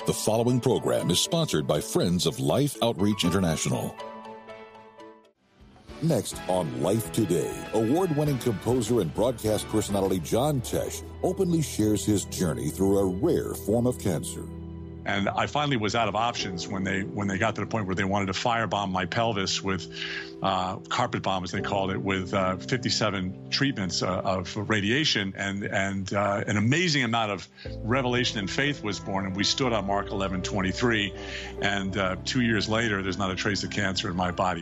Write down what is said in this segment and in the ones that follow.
The following program is sponsored by Friends of Life Outreach International. Next on Life Today, award-winning composer and broadcast personality John Tesh openly shares his journey through a rare form of cancer. And I finally was out of options when they got to the point where they wanted to firebomb my pelvis with carpet bomb, as they called it, with 57 treatments of radiation. And an amazing amount of revelation and faith was born. And we stood on Mark 11:23. And 2 years later, there's not a trace of cancer in my body.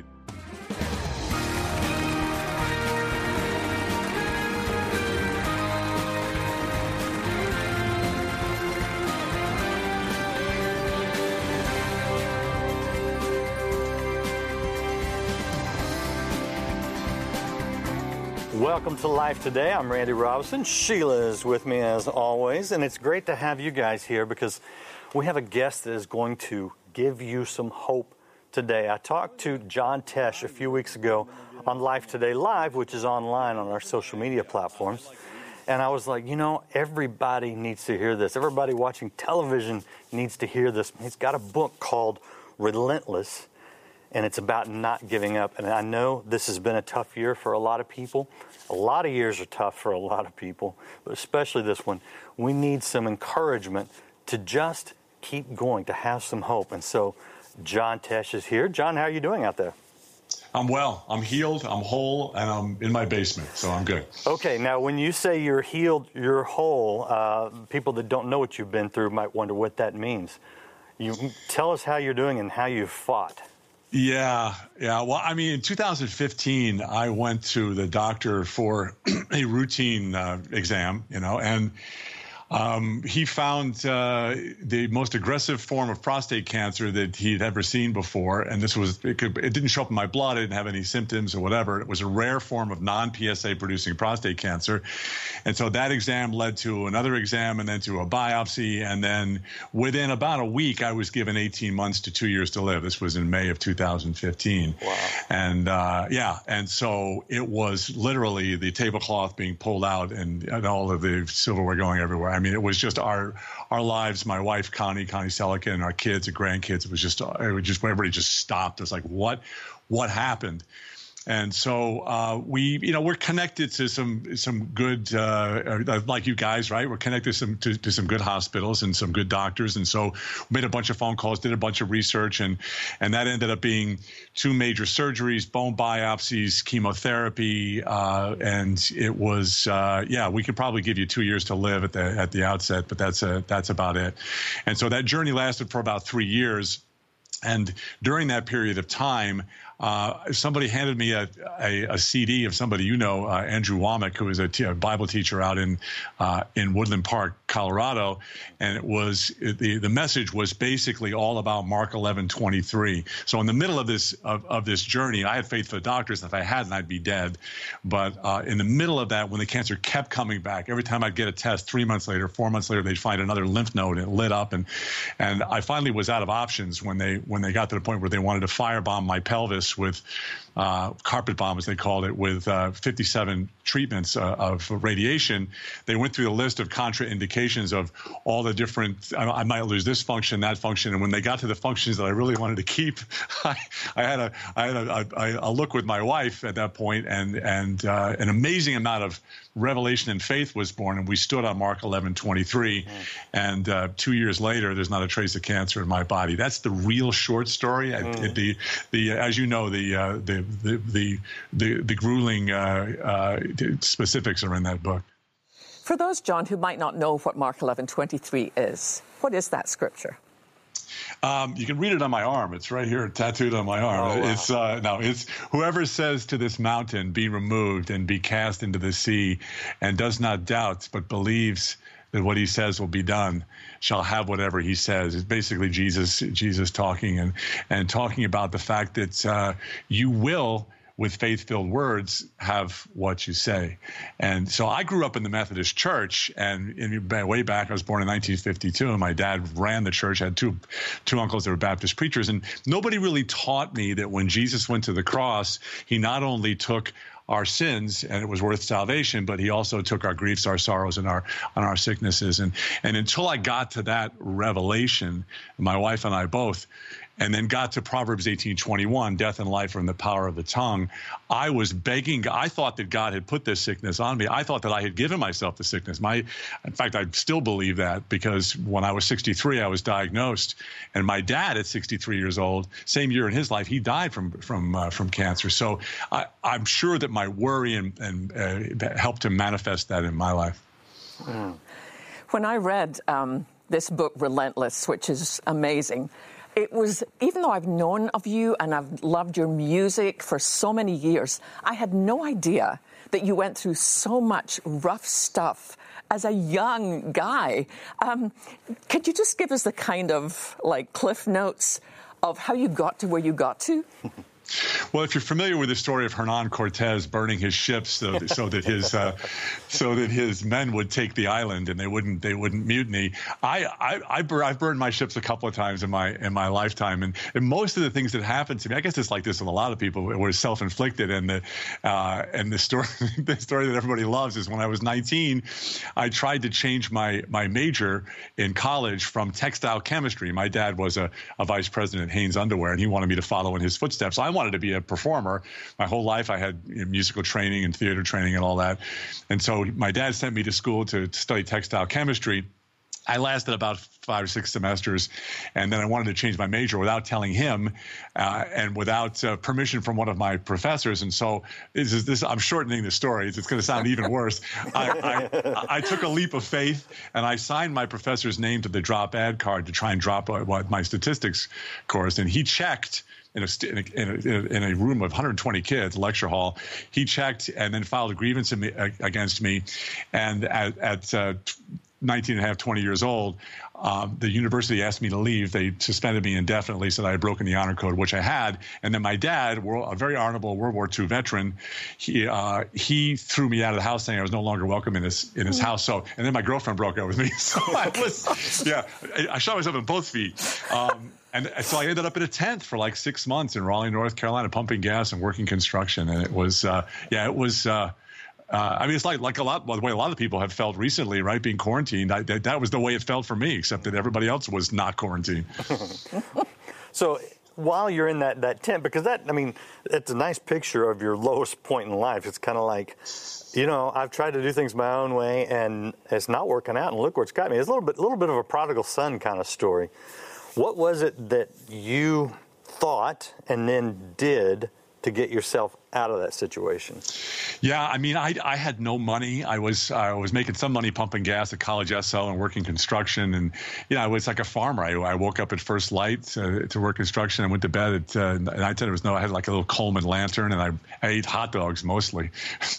Welcome to Life Today. I'm Randy Robinson. Sheila is with me as always, and it's great to have you guys here because we have a guest that is going to give you some hope today. I talked to John Tesh a few weeks ago on Life Today Live, which is online on our social media platforms, and I was like, you know, everybody needs to hear this. Everybody watching television needs to hear this. He's got a book called Relentless, and it's about not giving up. And I know this has been a tough year for a lot of people. A lot of years are tough for a lot of people, but especially this one. We need some encouragement to just keep going, to have some hope. And so John Tesh is here. John, how are you doing out there? I'm well. I'm healed, I'm whole, and I'm in my basement, so I'm good. Okay, now when you say you're healed, you're whole, people that don't know what you've been through might wonder what that means. You tell us how you're doing and how you've fought. Yeah. Well, I mean, in 2015, I went to the doctor for a routine exam, and he found the most aggressive form of prostate cancer that he'd ever seen before. And it didn't show up in my blood. I didn't have any symptoms or whatever. It was a rare form of non-PSA producing prostate cancer. And so that exam led to another exam and then to a biopsy. And then within about a week, I was given 18 months to 2 years to live. This was in May of 2015. Wow. And and so it was literally the tablecloth being pulled out and all of the silverware going everywhere. I mean, it was just our lives, my wife, Connie Selican, and our kids and grandkids. It was just everybody just stopped. It was like, what happened? And so we're connected to some good, like you guys, right? We're connected to some good hospitals and some good doctors. And so we made a bunch of phone calls, did a bunch of research, and that ended up being 2 major surgeries, bone biopsies, chemotherapy, and it was we could probably give you 2 years to live at the outset, but that's about it. And so that journey lasted for about 3 years. And during that period of time, somebody handed me a CD of somebody Andrew Womack, who is a Bible teacher out in Woodland Park, Colorado, and it was the message was basically all about Mark 11:23. So in the middle of this journey, I had faith for the doctors. If I hadn't, I'd be dead. But in the middle of that, when the cancer kept coming back, every time I'd get a test, 3 months later, 4 months later, they'd find another lymph node and it lit up, and I finally was out of options when they got to the point where they wanted to firebomb my pelvis with carpet bomb, as they called it, with 57 treatments of radiation. They went through the list of contraindications of all the different, I might lose this function, that function. And when they got to the functions that I really wanted to keep, I had a look with my wife at that point, and an amazing amount of revelation and faith was born. And we stood on Mark 11:23. And 2 years later, there's not a trace of cancer in my body. That's the real short story. As you know, the grueling specifics are in that book. For those, John, who might not know what Mark 11:23 is, what is that scripture? You can read it on my arm. It's right here, tattooed on my arm. Oh, wow. It's whoever says to this mountain, be removed and be cast into the sea, and does not doubt, but believes that what he says will be done, shall have whatever he says. It's basically Jesus talking and talking about the fact that you will, with faith-filled words, have what you say. And so I grew up in the Methodist Church, and way back, I was born in 1952, and my dad ran the church. I had two uncles that were Baptist preachers, and nobody really taught me that when Jesus went to the cross, he not only took our sins, and it was worth salvation, but he also took our griefs, our sorrows, and our sicknesses. And until I got to that revelation, my wife and I both, and then got to Proverbs 18:21, death and life are in the power of the tongue, I was begging. I thought that God had put this sickness on me. I thought that I had given myself the sickness. In fact, I still believe that, because when I was 63, I was diagnosed, and my dad at 63 years old, same year in his life, he died from cancer. So I'm sure that my worry and helped to manifest that in my life. When I read this book, Relentless, which is amazing, it was, even though I've known of you and I've loved your music for so many years, I had no idea that you went through so much rough stuff as a young guy. Could you just give us the kind of cliff notes of how you got to where you got to? Well, if you're familiar with the story of Hernan Cortez burning his ships so that his men would take the island and they wouldn't mutiny, I've burned my ships a couple of times in my lifetime, and most of the things that happened to me, I guess it's like this with a lot of people, it was self-inflicted. And the story that everybody loves is when I was 19, I tried to change my major in college from textile chemistry. My dad was a vice president at Hanes Underwear, and he wanted me to follow in his footsteps. I wanted to be a performer. My whole life I had musical training and theater training and all that. And so my dad sent me to school to study textile chemistry. I lasted about 5 or 6 semesters, and then I wanted to change my major without telling him and without permission from one of my professors. And so I'm shortening the story. It's going to sound even worse. I took a leap of faith, and I signed my professor's name to the drop ad card to try and drop my statistics course. And he checked in a room of 120 kids, lecture hall. He checked and then filed a grievance against me. And at 19 and a half, 20 years old, the university asked me to leave. They suspended me indefinitely, said I had broken the honor code, which I had. And then my dad, a very honorable World War II veteran, he threw me out of the house, saying I was no longer welcome in his house. So, and then my girlfriend broke up with me. So I shot myself in both feet. And so I ended up in a tent for like 6 months in Raleigh, North Carolina, pumping gas and working construction. And it was, I mean, it's like the way a lot of people have felt recently, right? Being quarantined. That was the way it felt for me, except that everybody else was not quarantined. So while you're in that tent, because it's a nice picture of your lowest point in life. It's kind of like, I've tried to do things my own way and it's not working out, and look where it's got me. It's a little bit of a prodigal son kind of story. What was it that you thought and then did to get yourself out of that situation? Yeah, I mean, I had no money. I was making some money pumping gas at College SL and working construction, and I was like a farmer. I woke up at first light to work construction. I went to bed at night. I had like a little Coleman lantern, and I ate hot dogs mostly,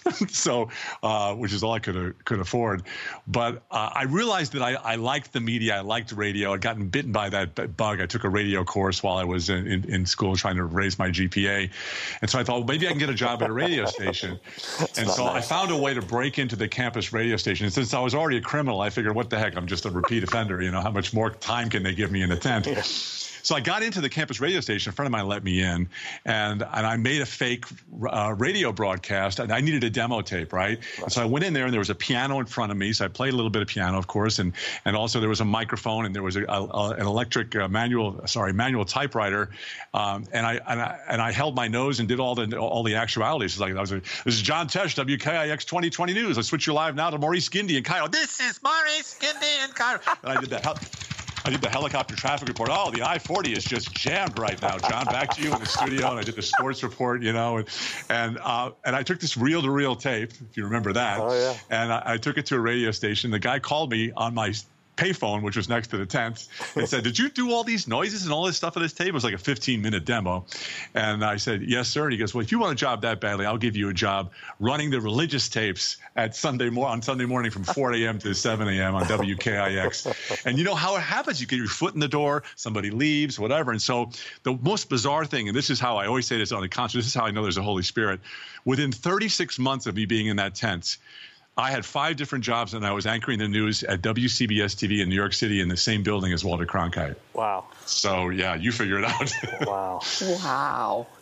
so which is all I could afford. But I realized that I liked the media. I liked radio. I'd gotten bitten by that bug. I took a radio course while I was in school trying to raise my GPA, and so I thought, well, maybe I can get a job at a radio station. And so I found a way to break into the campus radio station. And since I was already a criminal, I figured, what the heck, I'm just a repeat offender. How much more time can they give me in the tent? Yeah. So I got into the campus radio station. A friend of mine let me in, and I made a fake radio broadcast. And I needed a demo tape, right? And so I went in there, and there was a piano in front of me. So I played a little bit of piano, of course, and also there was a microphone, and there was an electric manual typewriter. And I held my nose and did all the actualities. It's like this is John Tesh, WKIX 2020 News. Let's switch you live now to Maurice Gindi in Cairo. This is Maurice Gindi in Cairo. And I did that. I did the helicopter traffic report. Oh, the I-40 is just jammed right now, John. Back to you in the studio. And I did the sports report, and I took this reel-to-reel tape, if you remember that. Oh, yeah. And I took it to a radio station. The guy called me on my payphone, which was next to the tent, and said, did you do all these noises and all this stuff on this tape? It was like a 15-minute demo. And I said, yes, sir. And he goes, well, if you want a job that badly, I'll give you a job running the religious tapes on Sunday morning from 4 a.m. to 7 a.m. on WKIX. And you know how it happens. You get your foot in the door, somebody leaves, whatever. And so the most bizarre thing, and this is how I always say this on the concert, this is how I know there's a Holy Spirit. Within 36 months of me being in that tent, I had 5 different jobs, and I was anchoring the news at WCBS TV in New York City in the same building as Walter Cronkite. Wow. So, yeah, you figure it out. Wow. Wow.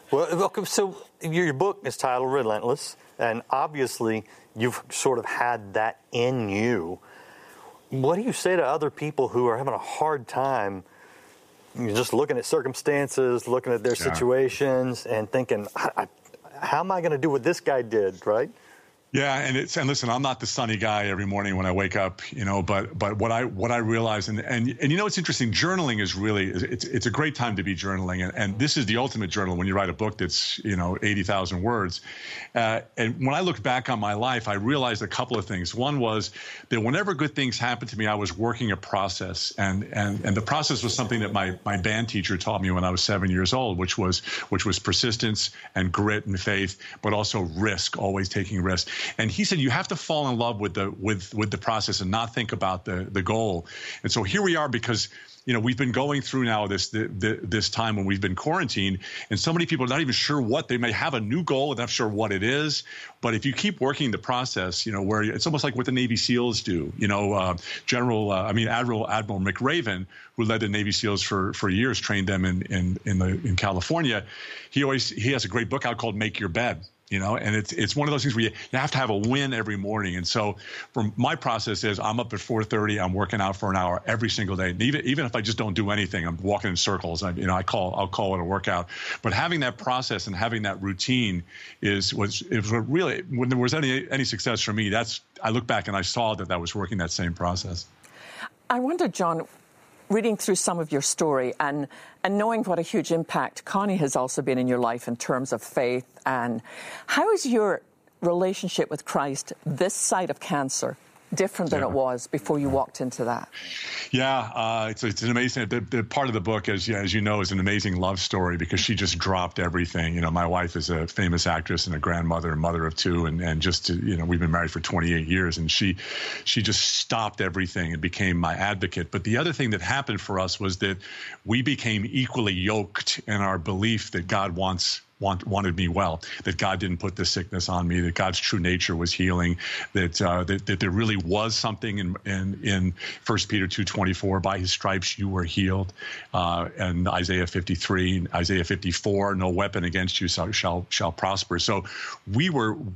Well, so your book is titled Relentless, and obviously you've sort of had that in you. What do you say to other people who are having a hard time just looking at circumstances, looking at their situations, and thinking, how am I going to do what this guy did, right? Yeah, and listen, I'm not the sunny guy every morning when I wake up, but what I realize, and it's interesting, journaling is really, it's a great time to be journaling, and this is the ultimate journal when you write a book that's 80,000 words. And when I look back on my life, I realized a couple of things. One was that whenever good things happened to me, I was working a process, and the process was something that my band teacher taught me when I was 7 years old, which was persistence and grit and faith, but also risk, always taking risk. And he said you have to fall in love with the process and not think about the goal. And so here we are, because we've been going through now this time when we've been quarantined, and so many people are not even sure what they may have a new goal and not sure what it is. But if you keep working the process, where it's almost like what the Navy SEALs do. Admiral McRaven, who led the Navy SEALs for years, trained them in California. He has a great book out called Make Your Bed. And it's one of those things where you have to have a win every morning. And so for my process is I'm up at 4:30, I'm working out for an hour every single day. And even if I just don't do anything, I'm walking in circles. I'll call it a workout. But having that process and having that routine was really, when there was any success for me, I look back and I saw that was working that same process. I wonder, John, reading through some of your story and knowing what a huge impact Connie has also been in your life in terms of faith, and how is your relationship with Christ this side of cancer different than it was before you walked into that? Yeah, it's an amazing, the part of the book, as you know, is an amazing love story, because she just dropped everything. My wife is a famous actress and a grandmother and mother of two, and just, we've been married for 28 years, and she just stopped everything and became my advocate. But the other thing that happened for us was that we became equally yoked in our belief that God wanted me well, that God didn't put this sickness on me, that God's true nature was healing, that there really was something in 1 Peter 2:24, by his stripes you were healed, and Isaiah 53, Isaiah 54, no weapon against you shall prosper. So we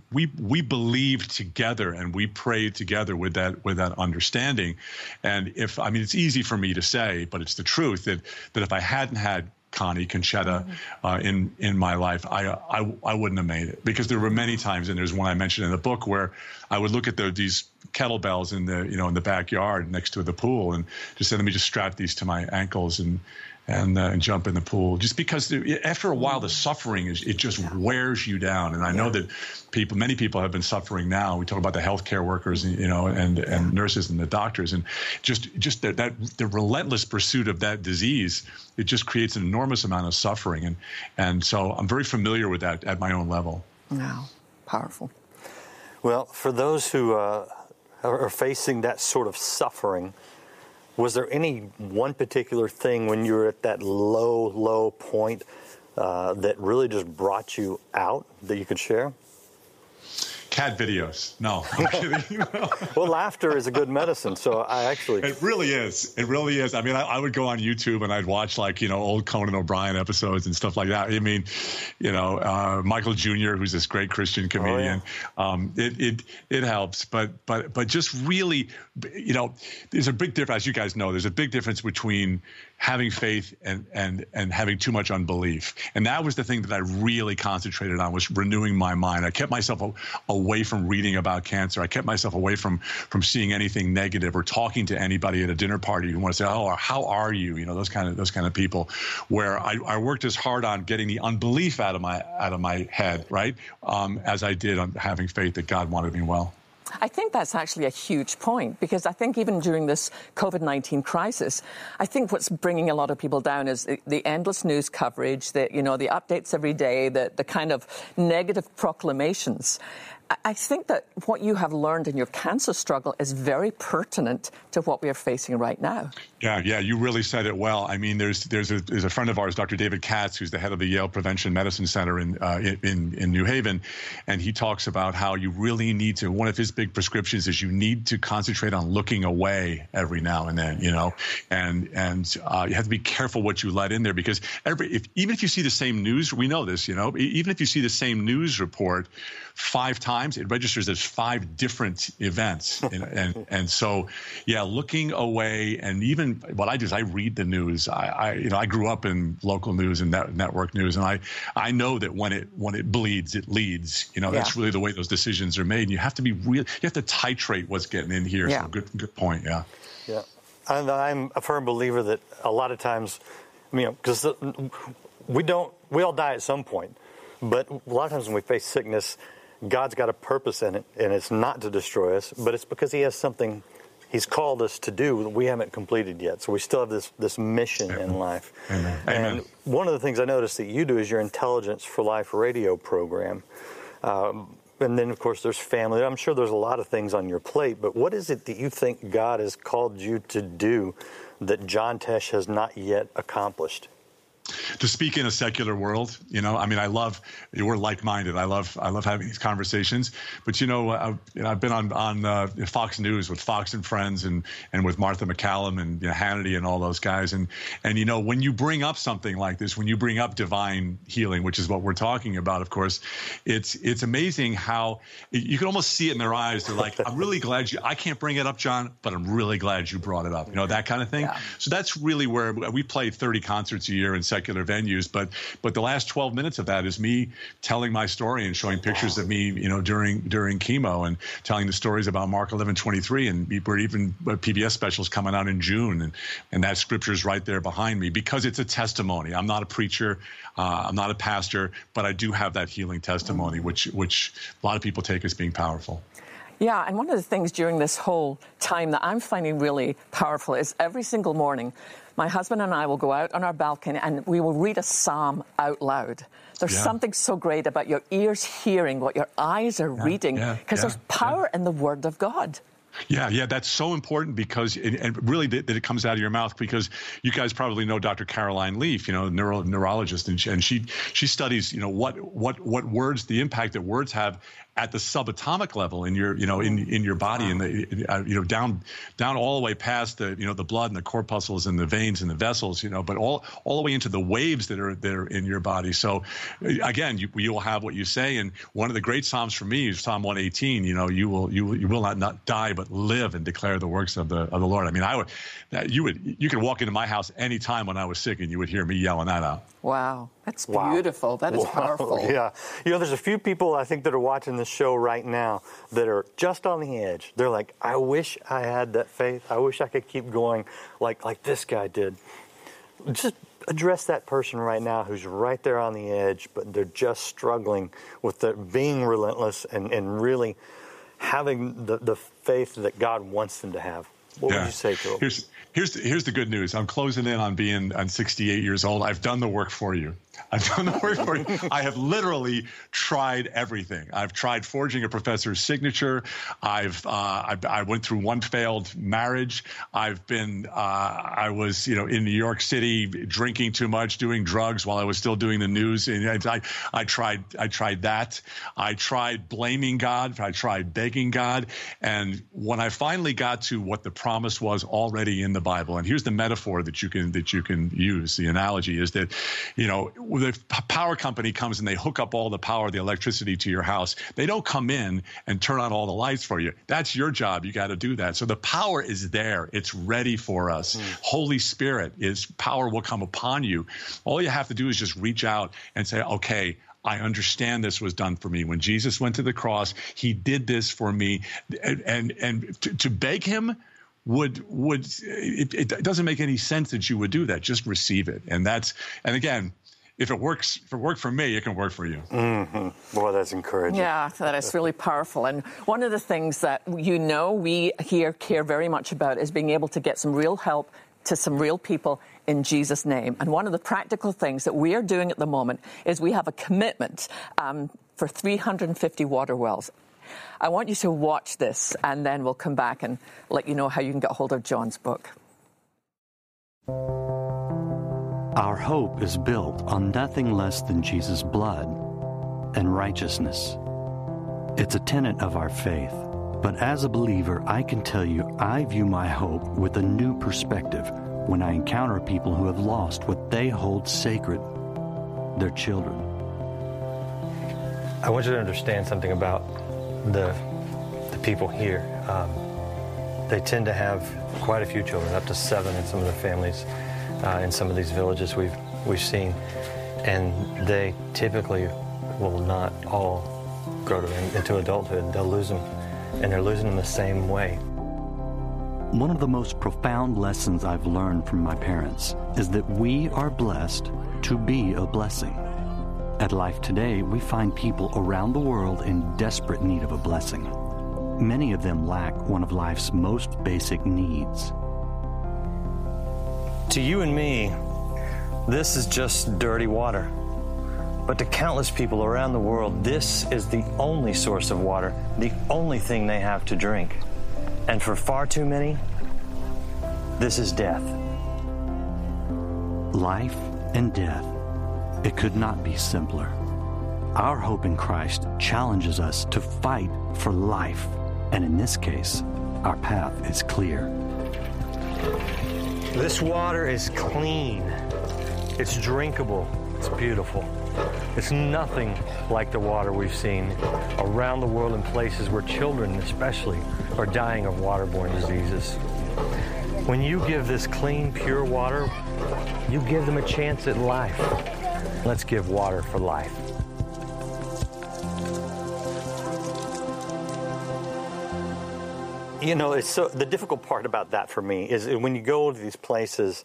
believed together and we prayed together with that understanding. And it's easy for me to say, but it's the truth, that if I hadn't had Connie Conchetta in my life, I wouldn't have made it, because there were many times, and there's one I mentioned in the book, where I would look at these kettlebells in the backyard next to the pool and just say, let me just strap these to my ankles and jump in the pool, just because after a while the suffering it just wears you down. And I know that many people have been suffering now. We talk about the healthcare workers, and nurses and the doctors, and just the relentless pursuit of that disease. It just creates an enormous amount of suffering, and so I'm very familiar with that at my own level. Wow, powerful. Well, for those who are facing that sort of suffering, was there any one particular thing when you were at that low point that really just brought you out that you could share? Cat videos. No, I'm kidding. Well, laughter is a good medicine, so It really is. It really is. I would go on YouTube and I'd watch old Conan O'Brien episodes and stuff like that. Michael Jr., who's this great Christian comedian. Oh, yeah. It helps, but just really, there's a big difference. As you guys know, there's a big difference between having faith and having too much unbelief. And that was the thing that I really concentrated on, was renewing my mind. I kept myself away from reading about cancer. I kept myself away from seeing anything negative or talking to anybody at a dinner party who want to say, oh, how are you? Those kind of people, where I worked as hard on getting the unbelief out of my head, right? As I did on having faith that God wanted me well. I think that's actually a huge point, because I think even during this COVID-19 crisis, I think what's bringing a lot of people down is the endless news coverage, the updates every day, the kind of negative proclamations. I think that what you have learned in your cancer struggle is very pertinent to what we are facing right now. Yeah, you really said it well. I mean, there's a friend of ours, Dr. David Katz, who's the head of the Yale Prevention Medicine Center in New Haven, and he talks about how you really need to. One of his big prescriptions is you need to concentrate on looking away every now and then, and you have to be careful what you let in there, because even if you see the same news, we know this, even if you see the same news report 5 times, it registers as 5 different events. and so, looking away. And even what I do is I read the news. I grew up in local news and network news, and I know that when it bleeds, it leads. That's really the way those decisions are made. And you have to be you have to titrate what's getting in here. Yeah. So good point. Yeah. Yeah. And I'm a firm believer that a lot of times, because we all die at some point, but a lot of times when we face sickness, God's got a purpose in it, and it's not to destroy us, but it's because he has something he's called us to do that we haven't completed yet. So we still have this mission in life. Amen. And one of the things I noticed that you do is your Intelligence for Life radio program. And then, of course, there's family. I'm sure there's a lot of things on your plate, but what is it that you think God has called you to do that John Tesh has not yet accomplished? To speak in a secular world, we're like-minded. I love having these conversations. But I've been on Fox News with Fox and Friends and with Martha McCallum and Hannity and all those guys. And when you bring up something like this, when you bring up divine healing, which is what we're talking about, of course, it's amazing how you can almost see it in their eyes. They're like, I'm really glad I can't bring it up, John, but I'm really glad you brought it up. That kind of thing. Yeah. So that's really where we play 30 concerts a year in secular venues, but the last 12 minutes of that is me telling my story and showing pictures of me, during chemo, and telling the stories about Mark 11:23, and we're even PBS specials coming out in June, and that scripture's right there behind me because it's a testimony. I'm not a preacher, I'm not a pastor, but I do have that healing testimony, which a lot of people take as being powerful. Yeah, and one of the things during this whole time that I'm finding really powerful is every single morning, my husband and I will go out on our balcony and we will read a psalm out loud. There's something so great about your ears hearing what your eyes are reading, because there's power in the Word of God. Yeah, that's so important because, and really that it comes out of your mouth, because you guys probably know Dr. Caroline Leaf, neurologist, and she studies, what words, the impact that words have at the subatomic level in your, in your body, and down all the way past the, the blood and the corpuscles and the veins and the vessels, but all the way into the waves that are in your body. So again, you will have what you say. And one of the great Psalms for me is Psalm 118. You will not die, but live and declare the works of the Lord. I mean, you could walk into my house any time when I was sick and you would hear me yelling that out. Wow. That's beautiful. That is powerful. Yeah. There's a few people I think that are watching this show right now that are just on the edge. They're like, I wish I had that faith. I wish I could keep going like this guy did. Just address that person right now who's right there on the edge, but they're just struggling with being relentless and really having the faith that God wants them to have. What would you say to them? Here's the good news. I'm closing in on 68 years old. I've done the work for you. I have literally tried everything. I've tried forging a professor's signature. I went through one failed marriage. I was in New York City drinking too much, doing drugs while I was still doing the news. And I tried that. I tried blaming God. I tried begging God. And when I finally got to what the promise was already in the Bible, and here's the metaphor that you can use. The analogy is that, the power company comes and they hook up all the power, the electricity to your house. They don't come in and turn on all the lights for you. That's your job. You got to do that. So the power is there. It's ready for us. Holy Spirit power will come upon you. All you have to do is just reach out and say, okay, I understand this was done for me. When Jesus went to the cross, he did this for me. And to beg him it doesn't make any sense that you would do that. Just receive it. And again, if it worked for me, it can work for you. Mm-hmm. Boy, that's encouraging. Yeah, that is really powerful. And one of the things that we here care very much about is being able to get some real help to some real people in Jesus' name. And one of the practical things that we are doing at the moment is we have a commitment for 350 water wells. I want you to watch this, and then we'll come back and let you know how you can get a hold of John's book. Our hope is built on nothing less than Jesus' blood and righteousness. It's a tenet of our faith. But as a believer, I can tell you I view my hope with a new perspective when I encounter people who have lost what they hold sacred, their children. I want you to understand something about the people here. They tend to have quite a few children, up to 7 in some of the families in some of these villages we've seen, and they typically will not all grow into adulthood. They'll lose them, and they're losing them the same way. One of the most profound lessons I've learned from my parents is that we are blessed to be a blessing. At Life Today, we find people around the world in desperate need of a blessing. Many of them lack one of life's most basic needs. To you and me, this is just dirty water. But to countless people around the world, this is the only source of water, the only thing they have to drink. And for far too many, this is death. Life and death. It could not be simpler. Our hope in Christ challenges us to fight for life. And in this case, our path is clear. This water is clean. It's drinkable. It's beautiful. It's nothing like the water we've seen around the world in places where children especially are dying of waterborne diseases. When you give this clean, pure water, you give them a chance at life. Let's give water for life. You know, the difficult part about that for me is when you go to these places,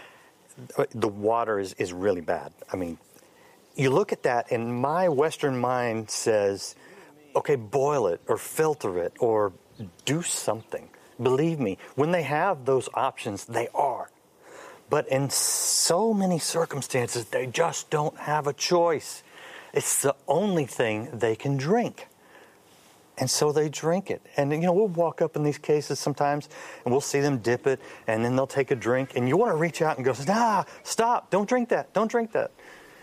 the water is really bad. I mean, you look at that and my Western mind says, okay, boil it or filter it or do something. Believe me, when they have those options, they are. But in so many circumstances, they just don't have a choice. It's the only thing they can drink. And so they drink it. And, you know, we'll walk up in these cases sometimes and we'll see them dip it and then they'll take a drink. And you want to reach out and go, stop, don't drink that, don't drink that.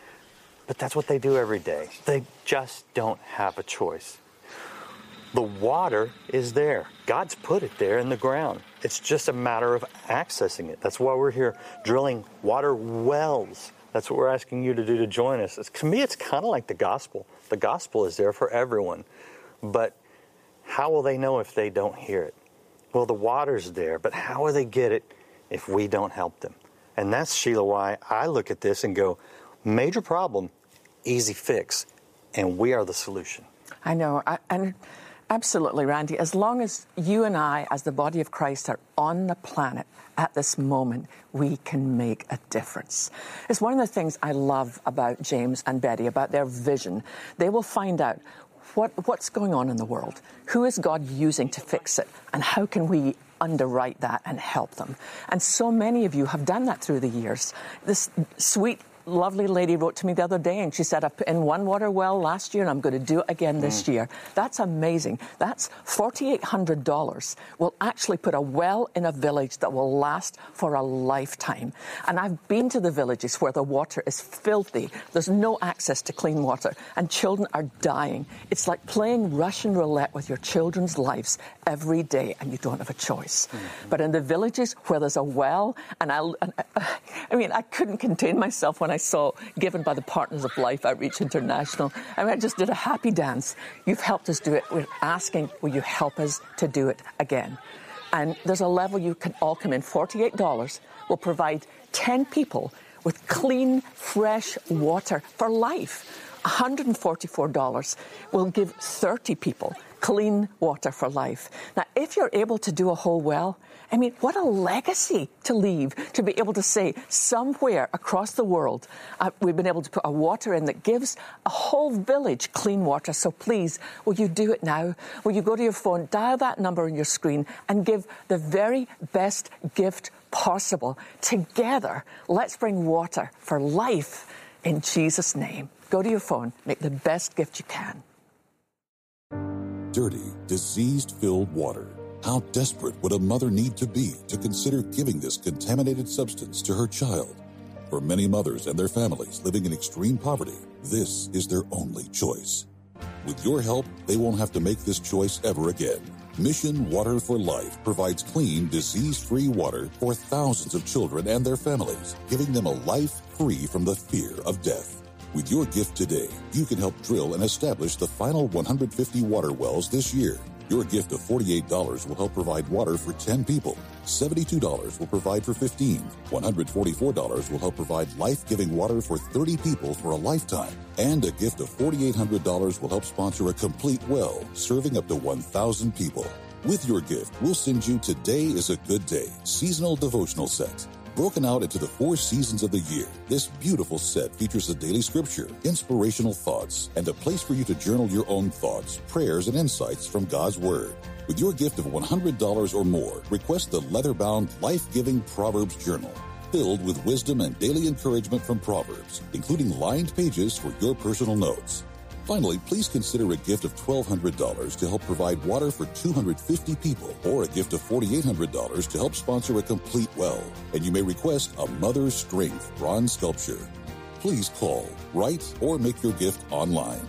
But that's what they do every day. They just don't have a choice. The water is there. God's put it there in the ground. It's just a matter of accessing it. That's why we're here drilling water wells. That's what we're asking you to do to join us. To me, it's kind of like the gospel. The gospel is there for everyone. But how will they know if they don't hear it? Well, the water's there, but how will they get it if we don't help them? And that's, Sheila, why I look at this and go, major problem, easy fix, and we are the solution. I know, and absolutely, Randy. As long as you and I, as the body of Christ, are on the planet at this moment, we can make a difference. It's one of the things I love about James and Betty, about their vision. They will find out what's going on in the world, who is God using to fix it, and how can we underwrite that and help them. And so many of you have done that through the years. This sweet, lovely lady wrote to me the other day and she said, I put in one water well last year and I'm going to do it again this year. That's amazing. That's $4,800 will actually put a well in a village that will last for a lifetime. And I've been to the villages where the water is filthy. There's no access to clean water and children are dying. It's like playing Russian roulette with your children's lives every day and you don't have a choice. But in the villages where there's a well, and I couldn't contain myself when I saw given by the Partners of Life Outreach International. I just did a happy dance. You've helped us do it. We're asking, will you help us to do it again? And there's a level you can all come in. $48 will provide 10 people with clean, fresh water for life. $144 will give 30 people clean water for life. Now, if you're able to do a whole well, I mean, what a legacy to leave, to be able to say somewhere across the world, we've been able to put a water in that gives a whole village clean water. So please, will you do it now? Will you go to your phone, dial that number on your screen and give the very best gift possible? Together, let's bring water for life in Jesus' name. Go to your phone, make the best gift you can. dirty, disease-filled water. How desperate would a mother need to be to consider giving this contaminated substance to her child? For many mothers and their families living in extreme poverty, this is their only choice. With your help, they won't have to make this choice ever again. Mission Water for Life provides clean, disease-free water for thousands of children and their families, giving them a life free from the fear of death. With your gift today, you can help drill and establish the final 150 water wells this year. Your gift of $48 will help provide water for 10 people. $72 will provide for 15. $144 will help provide life-giving water for 30 people for a lifetime. And a gift of $4,800 will help sponsor a complete well, serving up to 1,000 people. With your gift, we'll send you Today is a Good Day seasonal devotional set. Broken out into the 4 seasons of the year, this beautiful set features a daily scripture, inspirational thoughts, and a place for you to journal your own thoughts, prayers, and insights from God's Word. With your gift of $100 or more, request the leather-bound, life-giving Proverbs Journal, filled with wisdom and daily encouragement from Proverbs, including lined pages for your personal notes. Finally, please consider a gift of $1,200 to help provide water for 250 people, or a gift of $4,800 to help sponsor a complete well. And you may request a Mother's Strength bronze sculpture. Please call, write, or make your gift online.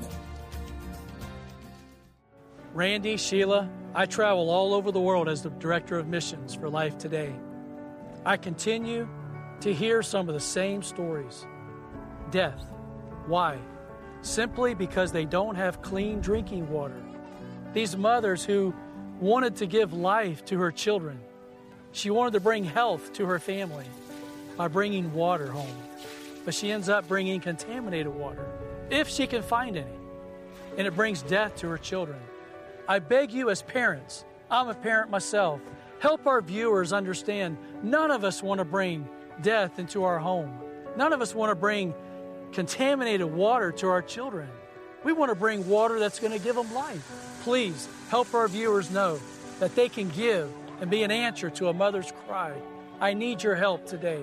Randy, Sheila, I travel all over the world as the Director of Missions for Life Today. I continue to hear some of the same stories. Death. Why? Simply because they don't have clean drinking water. These mothers who wanted to give life to her children. She wanted to bring health to her family by bringing water home. But she ends up bringing contaminated water, if she can find any. And it brings death to her children. I beg you as parents, I'm a parent myself, help our viewers understand none of us want to bring death into our home. None of us want to bring contaminated water to our children. We want to bring water that's going to give them life. Please help our viewers know that they can give and be an answer to a mother's cry. I need your help today.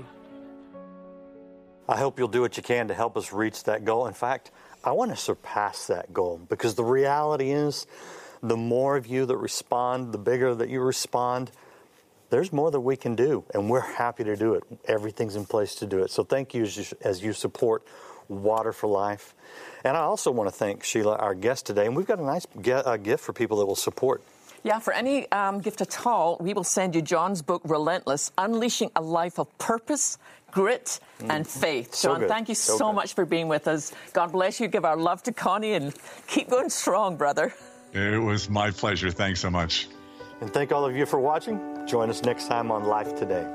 I hope you'll do what you can to help us reach that goal. In fact, I want to surpass that goal, because the reality is the more of you that respond, the bigger that you respond, there's more that we can do, and we're happy to do it. Everything's in place to do it. So thank you as you support Water for Life. And I also want to thank Sheila, our guest today. And we've got a nice gift for people that will support. Yeah, for any gift at all, we will send you John's book, Relentless, Unleashing a Life of Purpose, Grit, and Faith. John, thank you so much for being with us. God bless you. Give our love to Connie and keep going strong, brother. It was my pleasure. Thanks so much. And thank all of you for watching. Join us next time on Life Today.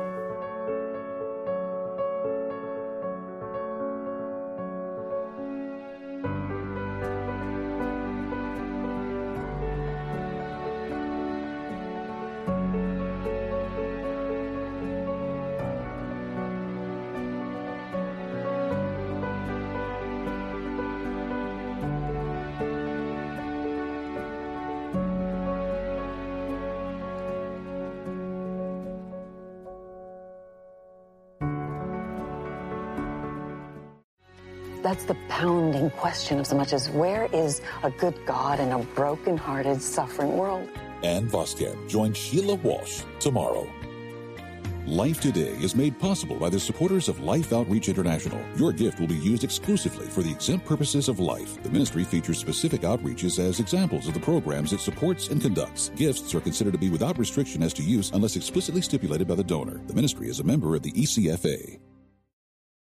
That's the pounding question of so much as, where is a good God in a broken-hearted, suffering world? Ann Voskamp joins Sheila Walsh tomorrow. Life Today is made possible by the supporters of Life Outreach International. Your gift will be used exclusively for the exempt purposes of life. The ministry features specific outreaches as examples of the programs it supports and conducts. Gifts are considered to be without restriction as to use unless explicitly stipulated by the donor. The ministry is a member of the ECFA.